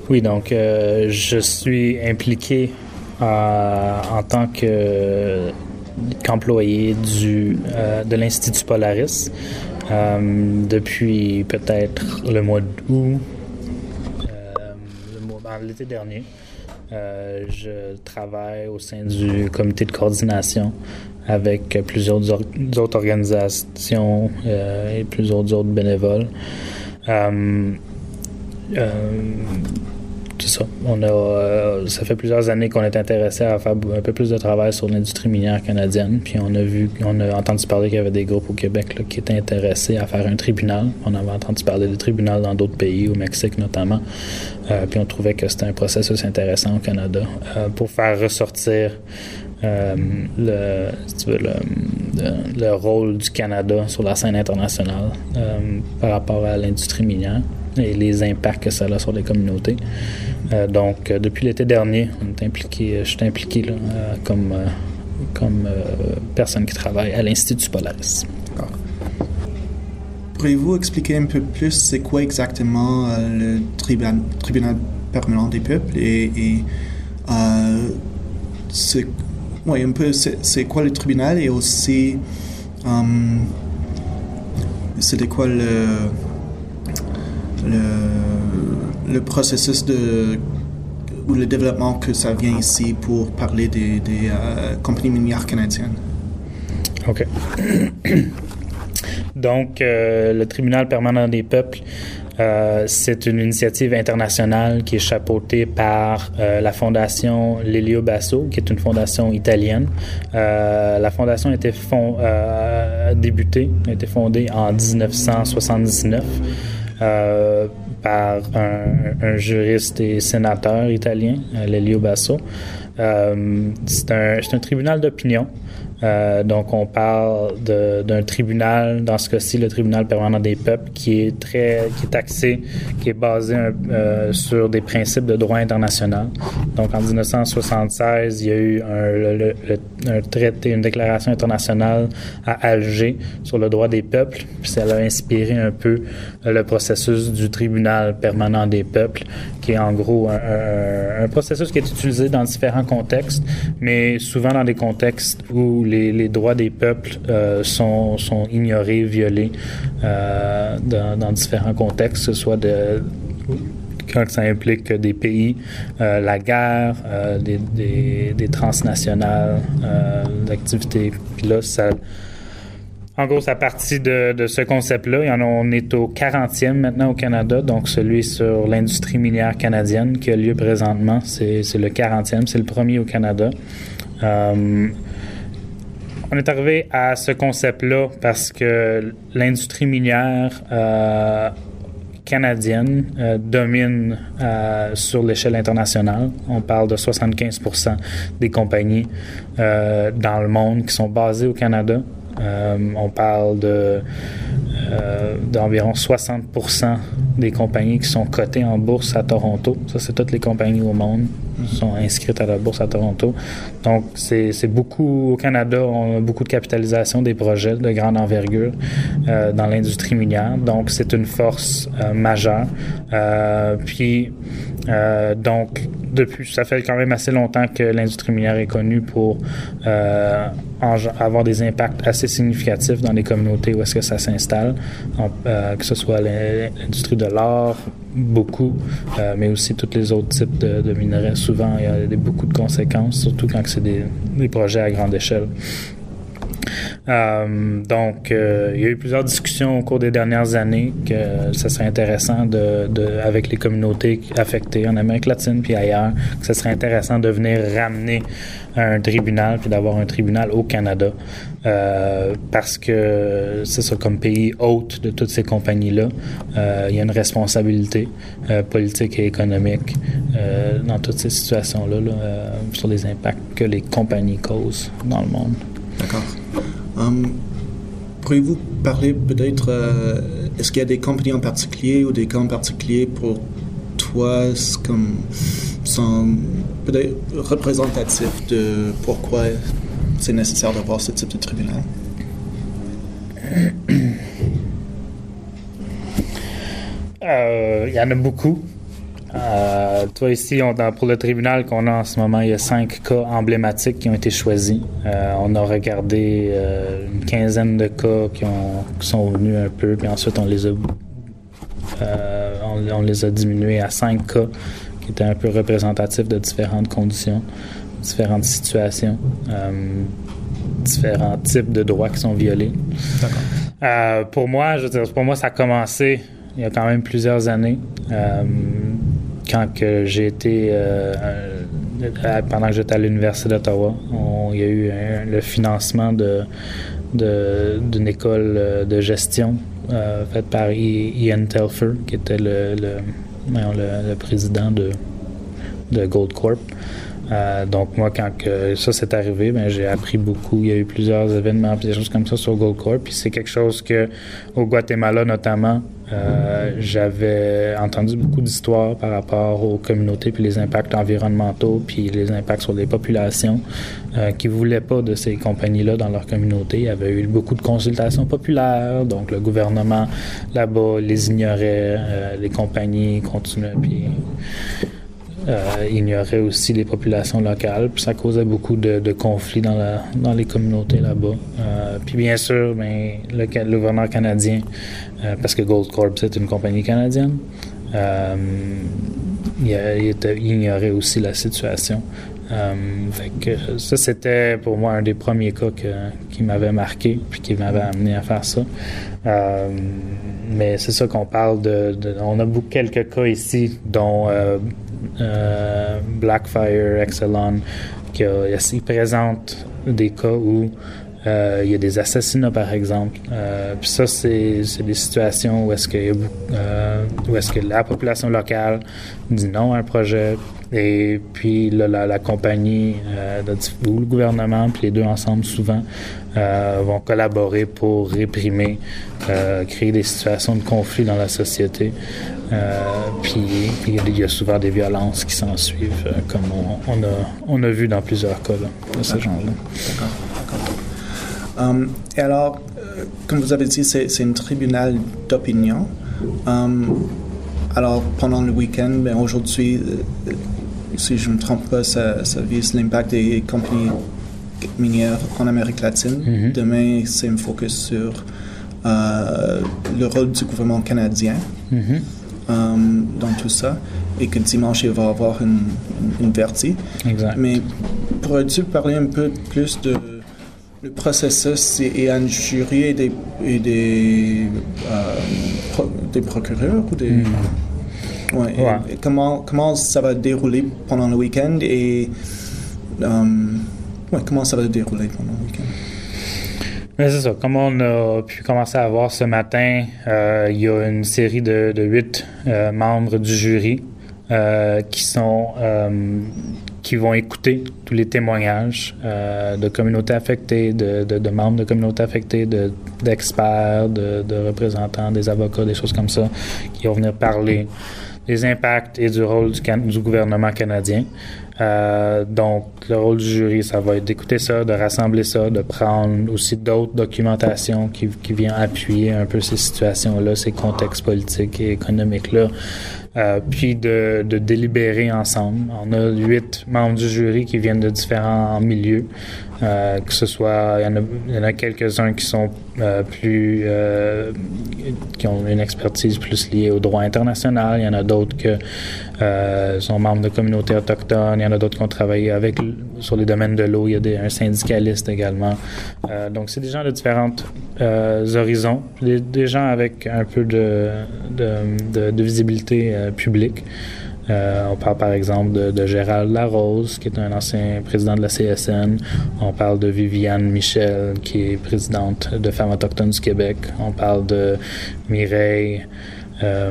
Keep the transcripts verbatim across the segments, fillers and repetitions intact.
Oui, donc euh, je suis impliqué euh, en tant que, qu'employé du, euh, de l'Institut Polaris euh, depuis peut-être le mois d'août, euh, le mois, ben, l'été dernier. Euh, je travaille au sein du comité de coordination avec plusieurs or- autres organisations euh, et plusieurs autres bénévoles. Euh, euh, c'est ça. On a, euh, ça fait plusieurs années qu'on est intéressé à faire un peu plus de travail sur l'industrie minière canadienne. Puis on a vu, on a entendu parler qu'il y avait des groupes au Québec là, qui étaient intéressés à faire un tribunal. On avait entendu parler de tribunal dans d'autres pays, au Mexique notamment. Euh, puis on trouvait que c'était un processus intéressant au Canada euh, pour faire ressortir euh, le, si tu veux, le, le, le rôle du Canada sur la scène internationale euh, par rapport à l'industrie minière et les impacts que ça a sur les communautés. Euh, donc, euh, depuis l'été dernier, on est impliqué, je suis impliqué là, euh, comme, euh, comme euh, personne qui travaille à l'Institut Polaris. D'accord. Pourriez-vous expliquer un peu plus c'est quoi exactement euh, le tribunal, tribunal permanent des peuples et, et euh, c'est, ouais, un peu c'est, c'est quoi le tribunal et aussi um, c'était quoi le Le, le processus de ou le développement que ça vient ici pour parler des, des euh, compagnies minières canadiennes. OK. Donc, euh, le Tribunal permanent des peuples, euh, c'est une initiative internationale qui est chapeautée par euh, la fondation Lelio Basso, qui est une fondation italienne. Euh, la fondation a été fond, euh, débutée, a été fondée en dix-neuf cent soixante-dix-neuf. Euh, par un, un juriste et sénateur italien, Lelio Basso. Euh, c'est, un, c'est un tribunal d'opinion. Euh, donc, on parle de, d'un tribunal, dans ce cas-ci, le tribunal permanent des peuples, qui est très, qui est axé, qui est basé euh, sur des principes de droit international. Donc, en dix-neuf cent soixante-seize, il y a eu un, le, le, un traité, une déclaration internationale à Alger sur le droit des peuples. Puis ça a inspiré un peu le processus du tribunal permanent des peuples, qui est en gros un, un, un processus qui est utilisé dans différents contextes, mais souvent dans des contextes où les, les droits des peuples euh, sont, sont ignorés, violés euh, dans, dans différents contextes, que ce soit de, quand ça implique des pays, euh, la guerre, euh, des, des, des transnationales, euh, d'activités. Puis là, ça... En gros, ça partit de, de ce concept-là. Il y en a, on est au quarantième maintenant au Canada, donc celui sur l'industrie minière canadienne qui a lieu présentement, c'est, c'est le quarantième, c'est le premier au Canada. Euh, on est arrivé à ce concept-là parce que l'industrie minière euh, canadienne euh, domine euh, sur l'échelle internationale. On parle de soixante-quinze pour cent des compagnies euh, dans le monde qui sont basées au Canada. Euh, on parle de, euh, d'environ soixante pour cent des compagnies qui sont cotées en bourse à Toronto. Ça, c'est toutes les compagnies au monde qui sont inscrites à la bourse à Toronto. Donc, c'est, c'est beaucoup... Au Canada, on a beaucoup de capitalisation des projets de grande envergure euh, dans l'industrie minière. Donc, c'est une force euh, majeure. Euh, puis, euh, donc, depuis, ça fait quand même assez longtemps que l'industrie minière est connue pour euh, en, avoir des impacts assez significatifs dans les communautés où est-ce que ça s'installe, en, euh, que ce soit l'industrie de l'or, beaucoup, euh, mais aussi tous les autres types de, de minerais. Souvent, il y a des, beaucoup de conséquences, surtout quand c'est des, des projets à grande échelle. Euh, donc, euh, il y a eu plusieurs discussions au cours des dernières années que ce serait intéressant de, de, avec les communautés affectées en Amérique latine puis ailleurs, que ce serait intéressant de venir ramener un tribunal puis d'avoir un tribunal au Canada euh, parce que c'est ça, comme pays hôte de toutes ces compagnies-là, euh, il y a une responsabilité euh, politique et économique euh, dans toutes ces situations-là là, euh, sur les impacts que les compagnies causent dans le monde. D'accord. Um, pourriez-vous parler peut-être, euh, est-ce qu'il y a des compagnies en particulier ou des cas en particulier pour toi comme sont peut-être représentatifs de pourquoi c'est nécessaire d'avoir ce type de tribunal? Euh, il y en a beaucoup. Euh, Euh, toi, ici, on, dans, pour le tribunal qu'on a en ce moment, il y a cinq cas emblématiques qui ont été choisis. Euh, on a regardé euh, une quinzaine de cas qui, ont, qui sont venus un peu, puis ensuite, on les a, euh, on, on les a diminués à cinq cas qui étaient un peu représentatifs de différentes conditions, différentes situations, euh, différents types de droits qui sont violés. D'accord. Euh, pour moi, je veux dire, pour moi, ça a commencé il y a quand même plusieurs années. Euh, quand que j'ai été, euh, euh, pendant que j'étais à l'Université d'Ottawa, on, il y a eu un, le financement de, de, d'une école de gestion euh, faite par Ian Telfer, qui était le, le, le, le président de, de Goldcorp. Euh, donc moi, quand que ça s'est arrivé, ben, j'ai appris beaucoup. Il y a eu plusieurs événements, des choses comme ça sur Goldcorp. Puis c'est quelque chose que, au Guatemala notamment, euh, j'avais entendu beaucoup d'histoires par rapport aux communautés, puis les impacts environnementaux, puis les impacts sur les populations euh, qui ne voulaient pas de ces compagnies-là dans leur communauté. Il y avait eu beaucoup de consultations populaires, donc le gouvernement là-bas les ignorait, euh, les compagnies continuaient, puis... Euh, ignorait aussi les populations locales, puis ça causait beaucoup de, de conflits dans, la, dans les communautés là-bas. Euh, puis bien sûr, ben, le, le gouverneur canadien, euh, parce que Goldcorp, c'est une compagnie canadienne, euh, il, a, il, était, il ignorait aussi la situation. Euh, fait que ça, c'était pour moi un des premiers cas que, qui m'avait marqué, puis qui m'avait amené à faire ça. Euh, mais c'est ça qu'on parle de, de... On a beaucoup quelques cas ici, dont euh, euh, Blackfire, Exelon, qui a, il présente des cas où euh, il y a des assassinats, par exemple. Euh, puis ça, c'est, c'est des situations où est-ce que, euh, où est-ce que la population locale dit non à un projet, et puis là, la, la compagnie euh, ou le gouvernement, puis les deux ensemble, souvent, euh, vont collaborer pour réprimer, euh, créer des situations de conflit dans la société. Euh, puis il y a souvent des violences qui s'en suivent, euh, comme on, on, a, on a vu dans plusieurs cas là, de ce genre-là. D'accord, d'accord. Um, et alors, euh, comme vous avez dit, c'est, c'est un tribunal d'opinion. Um, alors, pendant le week-end, ben, aujourd'hui, euh, si je ne me trompe pas, ça, ça vise l'impact des compagnies minières en Amérique latine. Mm-hmm. Demain, c'est un focus sur euh, le rôle du gouvernement canadien mm-hmm. um, dans tout ça. Et que dimanche, il va y avoir une, une, une vertie. Exact. Mais pourrais-tu parler un peu plus de le processus et un jury et des, et des, euh, pro, des procureurs ou des... Mm. Ouais, ouais. Et, et comment, comment ça va dérouler pendant le week-end et um, ouais, comment ça va dérouler pendant le week-end? Mais c'est ça. Comme on a pu commencer à voir ce matin, euh, il y a une série de, de huit euh, membres du jury euh, qui sont... Euh, qui vont écouter tous les témoignages euh, de communautés affectées, de, de, de membres de communautés affectées, de, d'experts, de, de représentants, des avocats, des choses comme ça, qui vont venir parler des impacts et du rôle du, can- du gouvernement canadien. Euh, donc, le rôle du jury, ça va être d'écouter ça, de rassembler ça, de prendre aussi d'autres documentations qui, qui viennent appuyer un peu ces situations-là, ces contextes politiques et économiques-là. Euh, puis de, de délibérer ensemble. On a huit membres du jury qui viennent de différents milieux, euh, que ce soit, il y en a, il y en a quelques-uns qui sont euh, plus, euh, qui ont une expertise plus liée au droit international. Il y en a d'autres qui euh, sont membres de communautés autochtones. Il y en a d'autres qui ont travaillé avec sur les domaines de l'eau. Il y a des, un syndicaliste également. Euh, donc c'est des gens de différents euh, horizons, des, des gens avec un peu de, de, de, de visibilité euh, public. Euh, on parle par exemple de, de Gérald Larose, qui est un ancien président de la C S N. On parle de Viviane Michel, qui est présidente de Femmes autochtones du Québec. On parle de Mireille... Euh,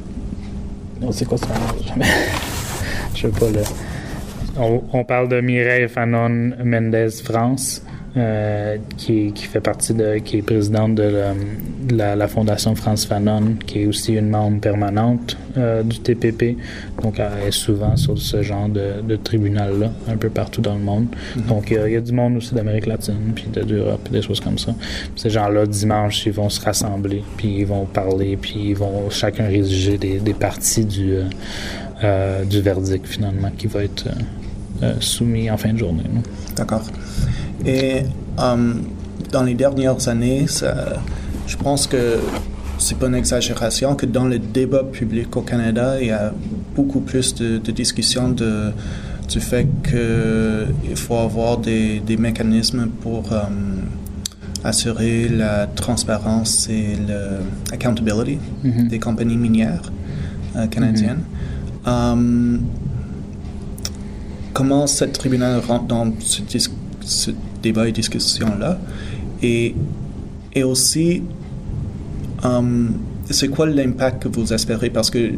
non, c'est quoi ça? Je sais pas, là. On, on parle de Mireille Fanon Mendez-France, euh, qui, qui fait partie de... qui est présidente de la, de la, la Fondation France Fanon, qui est aussi une membre permanente euh, du T P P. Donc, elle est souvent sur ce genre de, de tribunal-là, un peu partout dans le monde. Mm-hmm. Donc, il y, y a du monde aussi d'Amérique latine, puis d'Europe, puis des choses comme ça. Puis ces gens-là, dimanche, ils vont se rassembler, puis ils vont parler, puis ils vont chacun rédiger des, des parties du... Euh, euh, du verdict finalement qui va être euh, euh, soumis en fin de journée. Non? D'accord. Et um, dans les dernières années, ça, je pense que c'est pas une exagération que dans le débat public au Canada, il y a beaucoup plus de, de discussions de, du fait qu'il faut avoir des, des mécanismes pour um, assurer la transparence et l'accountability mm-hmm. des compagnies minières euh, canadiennes. Mm-hmm. Um, comment ce tribunal rentre dans ce, dis- ce débat et discussion-là? Et, et aussi, um, c'est quoi l'impact que vous espérez? Parce que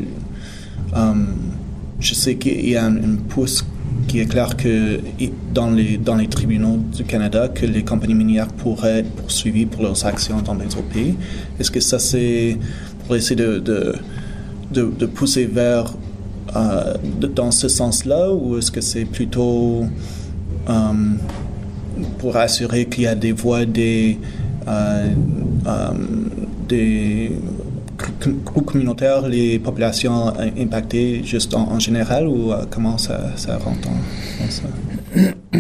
um, je sais qu'il y a une pousse qui est clair que dans les, dans les tribunaux du Canada, que les compagnies minières pourraient être poursuivies pour leurs actions dans les autres pays. Est-ce que ça, c'est pour essayer de, de, de, de pousser vers euh, de, dans ce sens-là, ou est-ce que c'est plutôt um, pour assurer qu'il y a des voix des, euh, um, des groupes communautaires, les populations impactées juste en, en général, ou euh, comment ça, ça rentre dans, dans ça?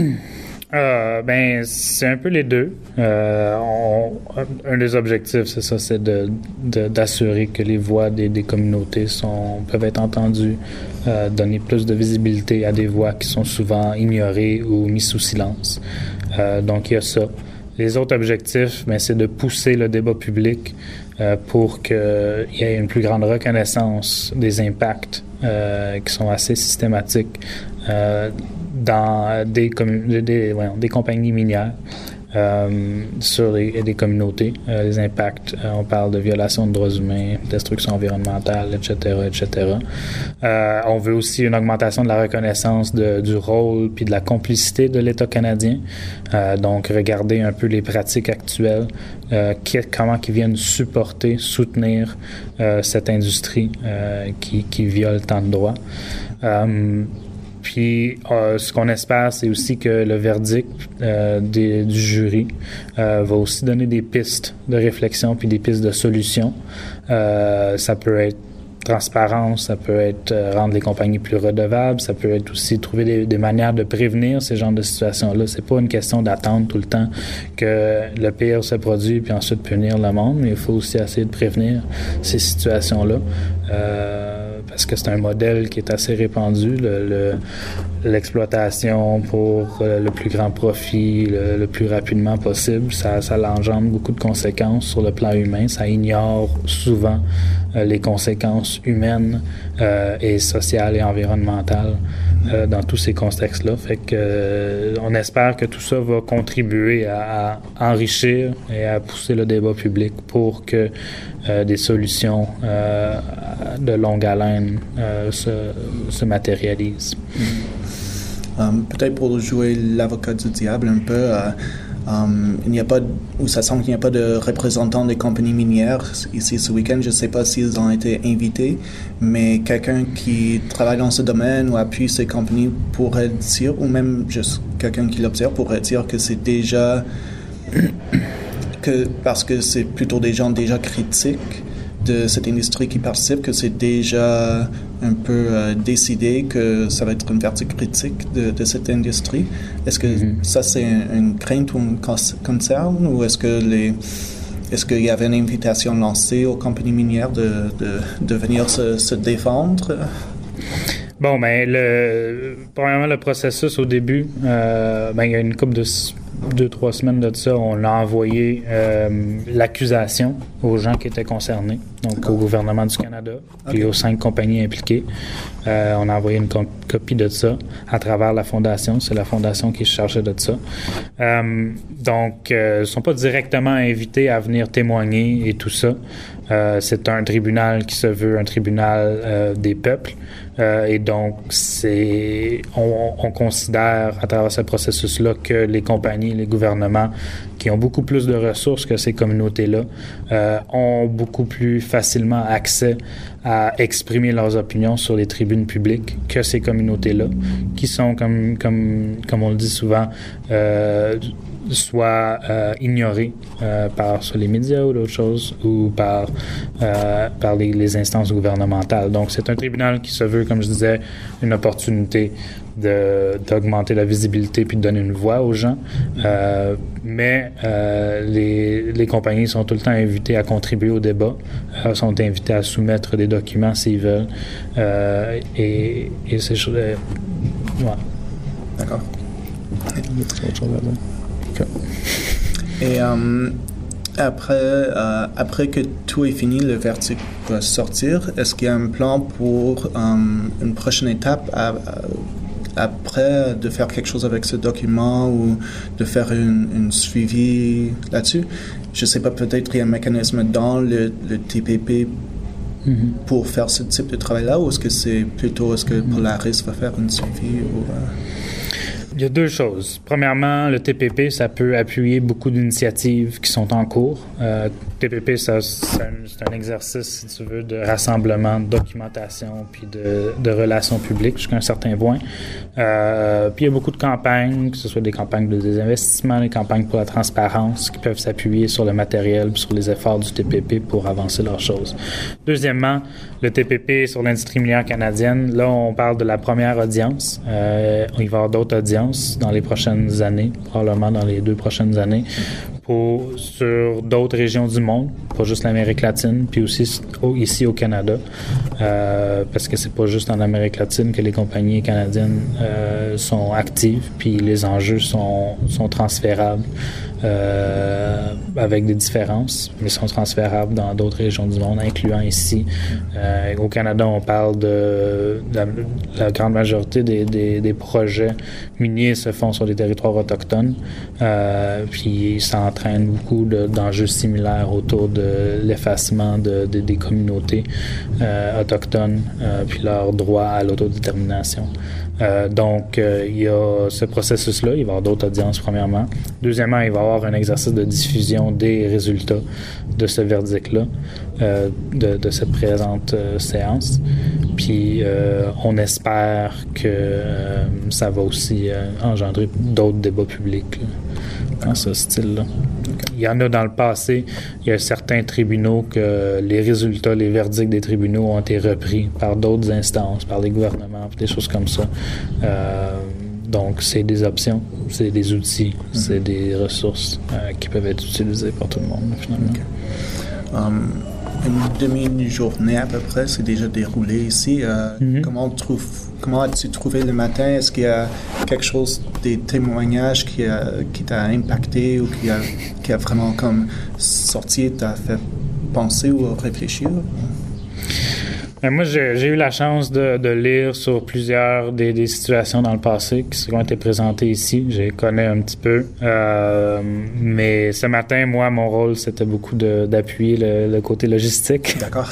Euh, ben, c'est un peu les deux. Euh, on, un des objectifs, c'est ça, c'est de, de, d'assurer que les voix des, des communautés sont, peuvent être entendues, euh, donner plus de visibilité à des voix qui sont souvent ignorées ou mises sous silence. Euh, donc, il y a ça. Les autres objectifs, ben, c'est de pousser le débat public euh, pour qu'il y ait une plus grande reconnaissance des impacts euh, qui sont assez systématiques euh, dans des, commun- des, ouais, des compagnies minières euh, sur les, des communautés. Euh, les impacts, euh, on parle de violation de droits humains, destruction environnementale, et cetera, et cetera. Euh, on veut aussi une augmentation de la reconnaissance de, du rôle puis de la complicité de l'État canadien. Euh, donc, regarder un peu les pratiques actuelles, euh, qui, comment ils viennent supporter, soutenir euh, cette industrie euh, qui, qui viole tant de droits. Euh, Puis, euh, ce qu'on espère, c'est aussi que le verdict euh, des, du jury euh, va aussi donner des pistes de réflexion puis des pistes de solutions. Euh, ça peut être transparence, ça peut être euh, rendre les compagnies plus redevables, ça peut être aussi trouver des, des manières de prévenir ces genres de situations-là. C'est pas une question d'attendre tout le temps que le pire se produit puis ensuite punir le monde, mais il faut aussi essayer de prévenir ces situations-là. Euh, parce que c'est un modèle qui est assez répandu, le, le, l'exploitation pour euh, le plus grand profit, le, le plus rapidement possible. Ça, ça engendre beaucoup de conséquences sur le plan humain. Ça ignore souvent euh, les conséquences humaines euh, et sociales et environnementales euh, dans tous ces contextes-là. Fait que euh, on espère que tout ça va contribuer à, à enrichir et à pousser le débat public pour que euh, des solutions euh, de longue haleine euh, se, se matérialisent. Mm-hmm. Um, peut-être pour jouer l'avocat du diable un peu, euh, um, il n'y a pas, ou ça semble qu'il n'y a pas de représentants des compagnies minières ici ce week-end. Je ne sais pas s'ils ont été invités, mais quelqu'un qui travaille dans ce domaine ou appuie ces compagnies pourrait dire, ou même juste quelqu'un qui l'observe pourrait dire que c'est déjà, que, parce que c'est plutôt des gens déjà critiques de cette industrie qui participe, que c'est déjà un peu euh, décidé que ça va être une partie critique de, de cette industrie. Est-ce que mm-hmm. ça, c'est un, une crainte ou un concern, ou est-ce que les, est-ce qu'il y avait une invitation lancée aux compagnies minières de, de, de venir se, se défendre? Bon, ben, le, premièrement, le processus au début, euh, ben, il y a une couple de deux, trois semaines de ça, on a envoyé euh, l'accusation aux gens qui étaient concernés, donc au gouvernement du Canada, puis okay. aux cinq compagnies impliquées. Euh, on a envoyé une co- copie de ça à travers la Fondation. C'est la Fondation qui se chargeait de ça. Euh, donc, euh, ils ne sont pas directement invités à venir témoigner et tout ça. Euh, c'est un tribunal qui se veut un tribunal euh, des peuples. Euh, et donc, c'est, on, on considère à travers ce processus-là que les compagnies, les gouvernements qui ont beaucoup plus de ressources que ces communautés-là euh, ont beaucoup plus facilement accès à exprimer leurs opinions sur les tribunes publiques que ces communautés-là, qui sont, comme, comme, comme on le dit souvent, euh, soit euh, ignoré euh, par soit les médias ou d'autres choses ou par, euh, par les, les instances gouvernementales. Donc, c'est un tribunal qui se veut, comme je disais, une opportunité de, d'augmenter la visibilité puis de donner une voix aux gens. Euh, mais euh, les, les compagnies sont tout le temps invitées à contribuer au débat, euh, sont invitées à soumettre des documents s'ils veulent. Euh, et, et ces choses... Euh, ouais. D'accord. Autre chose à dire. Okay. Et euh, après, euh, après que tout est fini, le verdict va sortir. Est-ce qu'il y a un plan pour euh, une prochaine étape à, à, après de faire quelque chose avec ce document ou de faire une, une suivi là-dessus? Je ne sais pas, peut-être il y a un mécanisme dans le, le T P P mm-hmm. pour faire ce type de travail-là, ou est-ce que c'est plutôt, est-ce que Polaris va faire une suivi ou... Euh... Il y a deux choses. Premièrement, le T P P, ça peut appuyer beaucoup d'initiatives qui sont en cours. Euh, T P P, ça, c'est, un, c'est un exercice, si tu veux, de rassemblement, de documentation, puis de, de relations publiques jusqu'à un certain point. Euh, puis il y a beaucoup de campagnes, que ce soit des campagnes de désinvestissement, des campagnes pour la transparence, qui peuvent s'appuyer sur le matériel, puis sur les efforts du T P P pour avancer leurs choses. Deuxièmement, le T P P sur l'industrie minière canadienne, là, on parle de la première audience. Euh, il va y avoir d'autres audiences dans les prochaines années, probablement dans les deux prochaines années, pour, sur d'autres régions du monde, pas juste l'Amérique latine, puis aussi au, ici au Canada, euh, parce que c'est pas juste en Amérique latine que les compagnies canadiennes euh, sont actives, puis les enjeux sont, sont transférables. Euh, avec des différences, mais sont transférables dans d'autres régions du monde, incluant ici. Euh, au Canada, on parle de, de la, la grande majorité des, des, des projets miniers se font sur des territoires autochtones, euh, puis ça entraîne beaucoup de, d'enjeux similaires autour de l'effacement de, de, des communautés euh, autochtones, euh, puis leur droit à l'autodétermination. Euh, donc, euh, il y a ce processus-là. Il va y avoir d'autres audiences, premièrement. Deuxièmement, il va y avoir un exercice de diffusion des résultats de ce verdict-là, euh, de, de cette présente euh, séance. Puis, euh, on espère que euh, ça va aussi euh, engendrer d'autres débats publics là, dans ce style-là. Il y en a dans le passé. Il y a certains tribunaux que les résultats, les verdicts des tribunaux ont été repris par d'autres instances, par les gouvernements, des choses comme ça. Euh, donc, c'est des options, c'est des outils, mm-hmm. c'est des ressources euh, qui peuvent être utilisées par tout le monde, finalement. Okay. Um, une demi-journée à peu près s'est déjà déroulée ici. Euh, mm-hmm. Comment trouve, comment as-tu trouvé le matin? Est-ce qu'il y a quelque chose, des témoignages qui, a, qui t'a impacté ou qui a, qui a vraiment comme sorti et t'a fait penser ou réfléchir? Ben moi, j'ai, j'ai eu la chance de, de lire sur plusieurs des, des situations dans le passé qui ont été présentées ici. Je les connais un petit peu. Euh, mais ce matin, moi, mon rôle, c'était beaucoup de, d'appuyer le, le côté logistique. D'accord.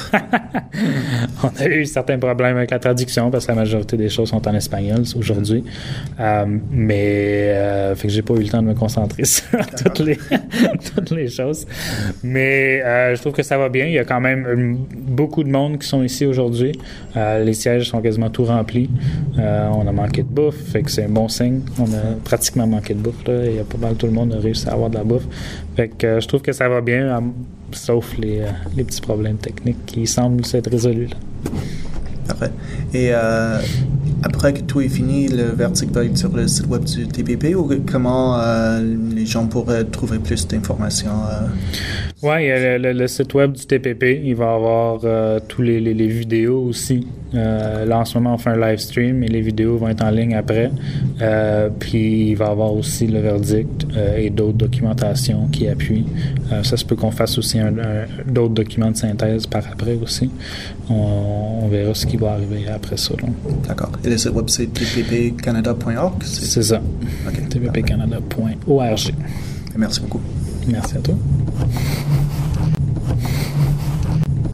On a eu certains problèmes avec la traduction parce que la majorité des choses sont en espagnol aujourd'hui. Euh, mais euh, fait que j'ai pas eu le temps de me concentrer sur toutes les, toutes les choses. Mais euh, je trouve que ça va bien. Il y a quand même une, beaucoup de monde qui sont ici aujourd'hui. Aujourd'hui. Euh, les sièges sont quasiment tout remplis. Euh, on a manqué de bouffe, fait que c'est un bon signe. On a pratiquement manqué de bouffe. Là. Il y a pas mal tout le monde qui a réussi à avoir de la bouffe. Fait que euh, je trouve que ça va bien, euh, sauf les, euh, les petits problèmes techniques qui semblent s'être résolus. Là. Parfait. Et euh, après que tout est fini, le verdict va être sur le site web du T P P ou comment euh, les gens pourraient trouver plus d'informations? Euh... Oui, il y a le, le, le site web du T P P. Il va y avoir euh, tous les, les, les vidéos aussi. Euh, là, en ce moment, on fait un live stream et les vidéos vont être en ligne après. Euh, puis, il va y avoir aussi le verdict euh, et d'autres documentations qui appuient. Euh, ça se peut qu'on fasse aussi un, un, d'autres documents de synthèse par après aussi. On, on verra ce qui va arriver après ça. Là. D'accord. Et le site web, c'est t p p canada point org? C'est, c'est ça. Okay. t p p canada point org. Merci beaucoup. Merci à toi.